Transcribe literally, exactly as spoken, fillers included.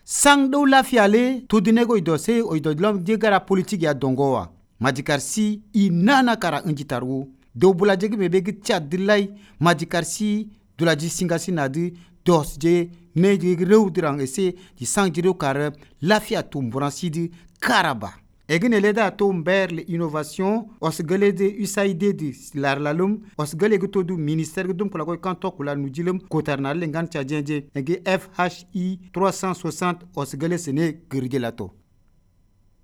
sang do lafiale to dinego ido se o ido lom de gara politique ya dongowa majikar si i nana kara unjitaru do bula jegi bebe gi chat dilai majikar si dulaji singasi nadi dos je ne je rew dirang ese di sang jiro kar lafia tumburan sidi karaba egine leda to mber le innovation osgale de U S A I D de larlalum osgale go to du ministère dum ko la ko kanto kula nujilum kotarnal ngan chajenje ege F H I trois cent soixante osgale sene girgelato